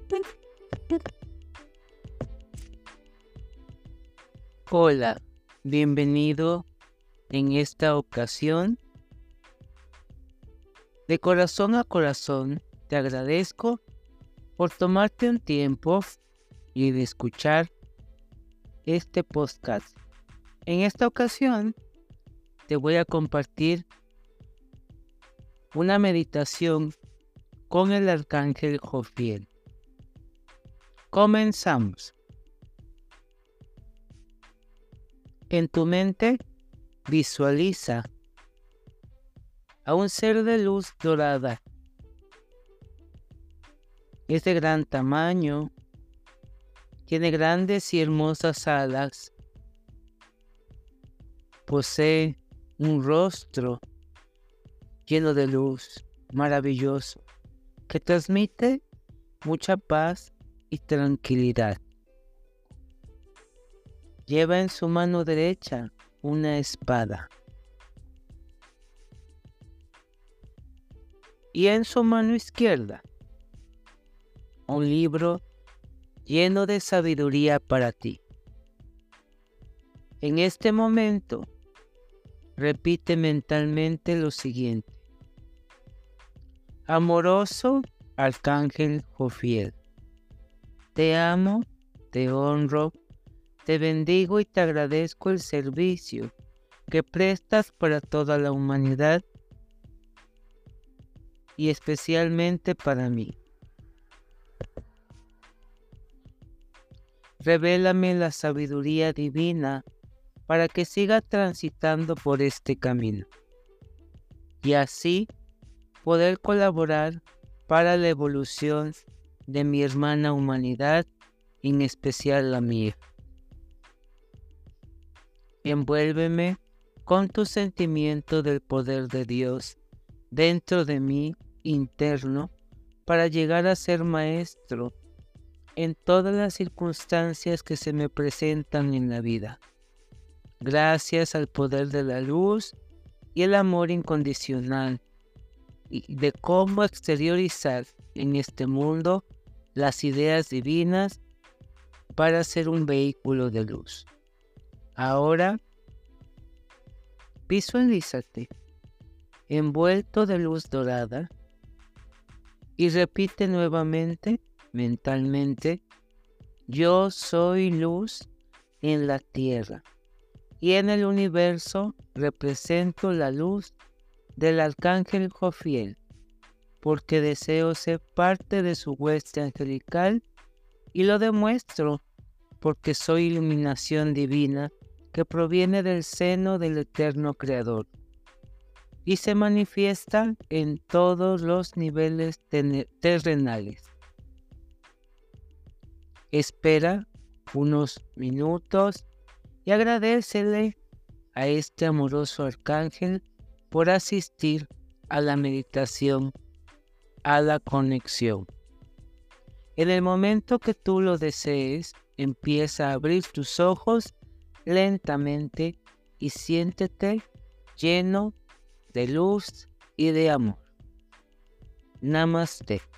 Hola, bienvenido en esta ocasión. De corazón a corazón, te agradezco por tomarte un tiempo y de escuchar este podcast. En esta ocasión, te voy a compartir una meditación con el arcángel Jofiel. Comenzamos. En tu mente, visualiza a un ser de luz dorada. Es de gran tamaño, tiene grandes y hermosas alas, posee un rostro lleno de luz, maravilloso, que transmite mucha paz y tranquilidad. Lleva en su mano derecha una espada y en su mano izquierda un libro lleno de sabiduría para ti. En este momento, repite mentalmente lo siguiente: amoroso arcángel Jofiel, te amo, te honro, te bendigo y te agradezco el servicio que prestas para toda la humanidad y especialmente para mí. Revélame la sabiduría divina para que siga transitando por este camino y así poder colaborar para la evolución de mi hermana humanidad, en especial la mía. Envuélveme con tu sentimiento del poder de Dios dentro de mí interno para llegar a ser maestro en todas las circunstancias que se me presentan en la vida. Gracias al poder de la luz y el amor incondicional y de cómo exteriorizar en este mundo las ideas divinas para ser un vehículo de luz. Ahora, visualízate envuelto de luz dorada y repite nuevamente mentalmente: yo soy luz en la tierra y en el universo represento la luz del arcángel Jofiel, porque deseo ser parte de su hueste angelical y lo demuestro porque soy iluminación divina que proviene del seno del eterno Creador y se manifiesta en todos los niveles terrenales. Espera unos minutos y agradécele a este amoroso arcángel por asistir a la meditación, a la conexión. En el momento que tú lo desees, empieza a abrir tus ojos lentamente y siéntete lleno de luz y de amor. Namaste.